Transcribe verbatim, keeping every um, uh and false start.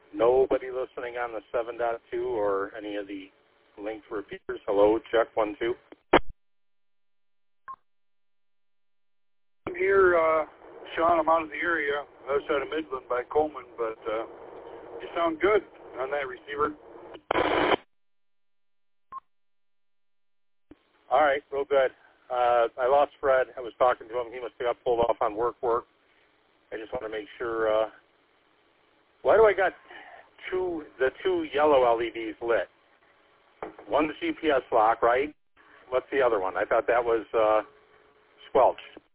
Nobody listening on the seven point two or any of the linked repeaters. Hello, check one, two. I'm here, uh, Sean. I'm out of the area, outside of Midland by Coleman, but uh, you sound good on that receiver. All right, real good. Uh, I lost Fred. I was talking to him. He must have got pulled off on work work. I just want to make sure. Uh, why do I got two the two yellow L E Ds lit? One's G P S lock, right? What's the other one? I thought that was uh, squelched.